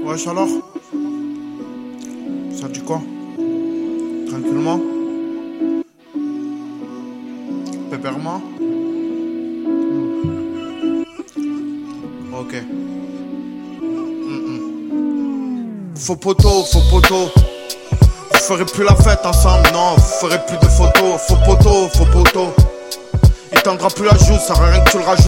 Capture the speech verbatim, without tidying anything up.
Wesh alors, ça dit quoi? Tranquillement, pépèrement. Ok. Mm-mm. Faux poteau, faux poteau. Vous ferez plus la fête ensemble, non, vous ferez plus de photos. Faux poteau, faux poteau. Il tendra plus la joue, ça sert à rien que tu le rajoutes.